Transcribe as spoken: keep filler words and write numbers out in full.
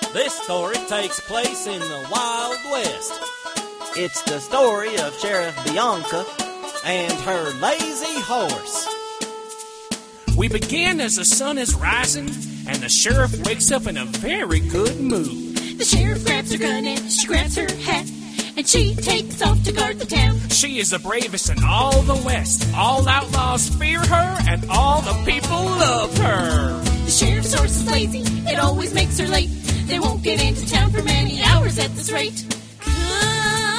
This story takes place in the Wild West. It's the story of Sheriff Bianca and her lazy horse. We begin as the sun is rising, and the sheriff wakes up in a very good mood. The sheriff grabs her gun and she grabs her hat, and she takes off to guard the town. She is the bravest in all the West. All outlaws fear her, and all the people love her. The sheriff's horse is lazy, it always makes her late. They won't get into town for many hours at this rate. Come